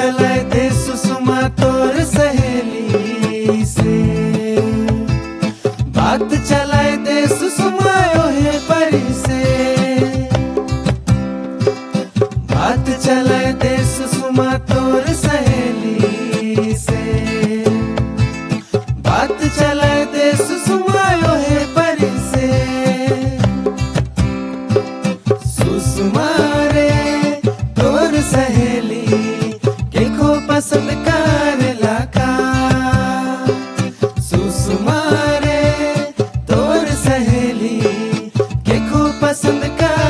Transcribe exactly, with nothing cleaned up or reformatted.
चले दे सुषमा तोर सहेली से, बात चलाए दे सुषमा ओहे परी से, बात चलाए दे सुषमा तोर सहेली से, बात चलाए दे सुषमा ओहे परी से। सुषमा रे तोर सहेली के को पसंद करेला का, सुषमा रे तोर सहेली के को पसंद कर